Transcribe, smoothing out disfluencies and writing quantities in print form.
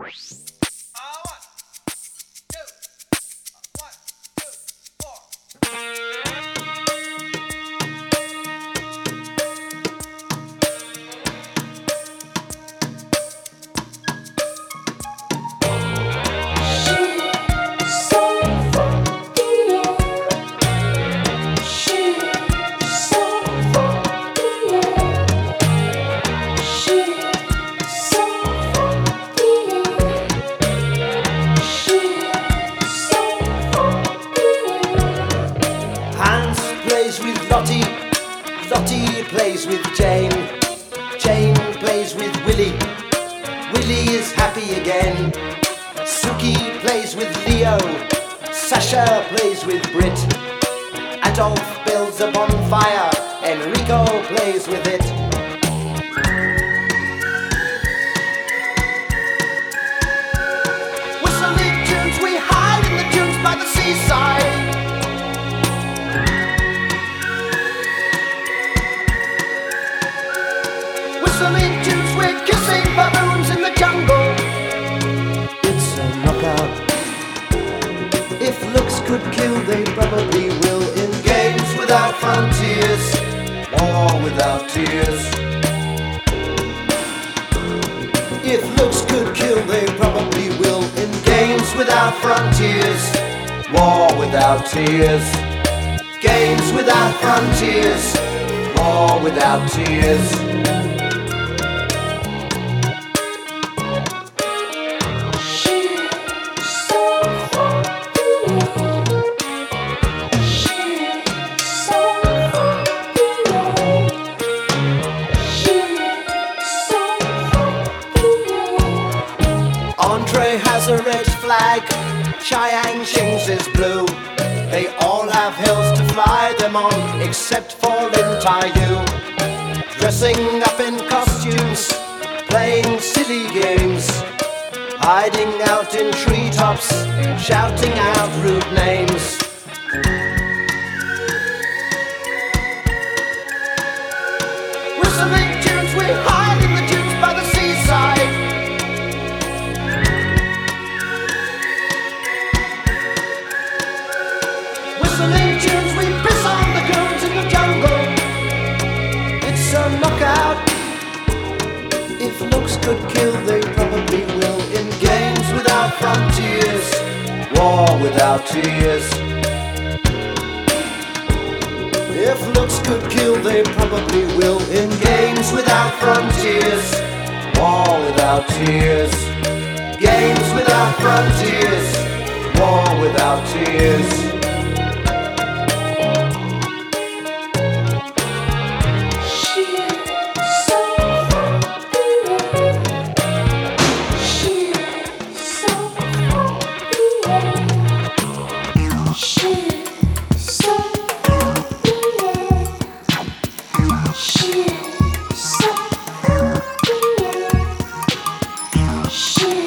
Lottie plays with Jane. Jane plays with Willie. Willie is happy again. Suki plays with Leo. Sasha plays with Brit. Adolf builds a bonfire. Enrico plays with it. Whistling tunes, we hide in the dunes by the seaside. Whistling tunes, we're kissing baboons in the jungle. It's a knockout. If looks could kill, they probably will. In games without frontiers, war without tears. If looks could kill, they probably will. In games without frontiers, war without tears. Games without frontiers, war without tears. Andre has a red flag, Cheyenne Shings is blue. They all have hills to fly them on, except for Lin Taiyu. Dressing up in costumes, playing silly games, hiding out in treetops, shouting out rude names. Whistling tunes, we hide in the dunes by the seaside. Whistling tunes, we piss on the goons in the jungle. It's a knockout. If looks could kill, they probably will. In games without frontiers, war without tears. If looks could kill, they probably will. In games without frontiers, war without tears. Games without frontiers, war without tears. Shit.